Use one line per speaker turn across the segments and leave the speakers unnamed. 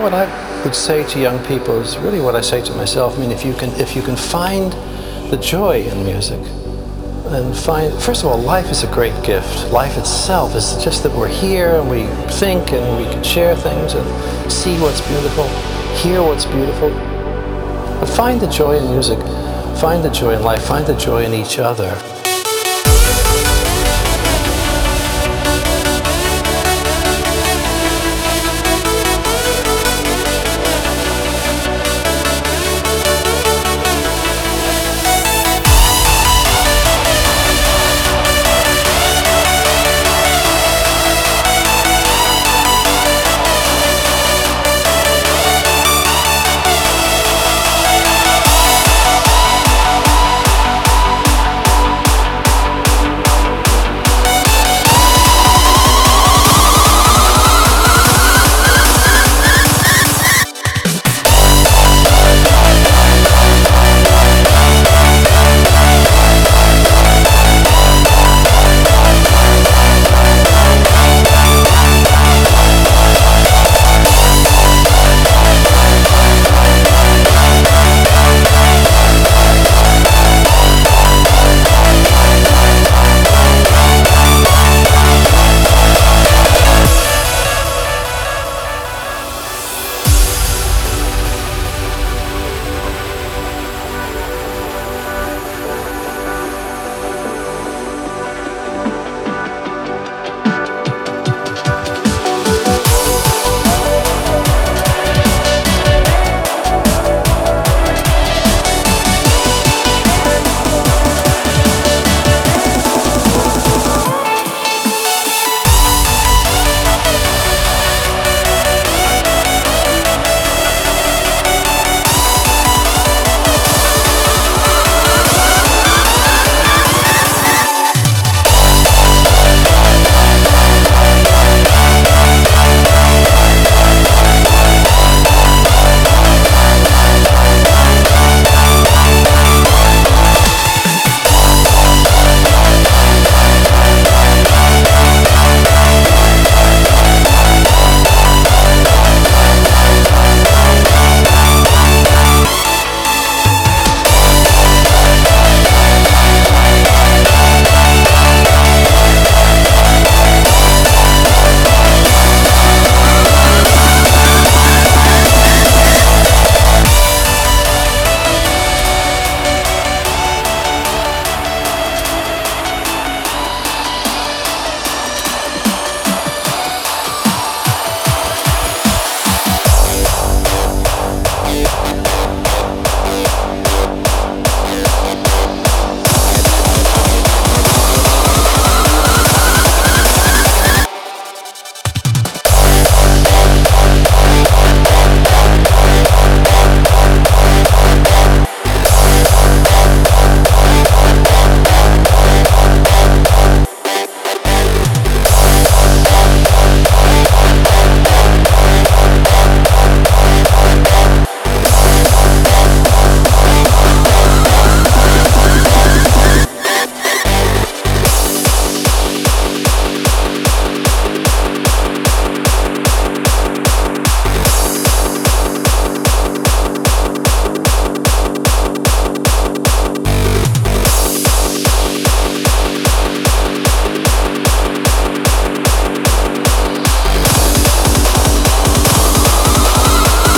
what I would say to young people is really what I say to myself. I mean, if you can find the joy in music, and first of all, life is a great gift. Life itself is just that we're here and we think and we can share things and see what's beautiful, hear what's beautiful. But find the joy in music, find the joy in life, find the joy in each other.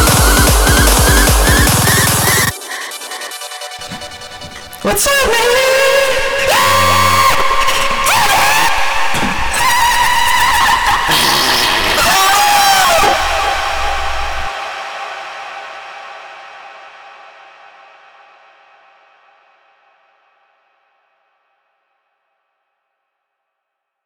What's up, man?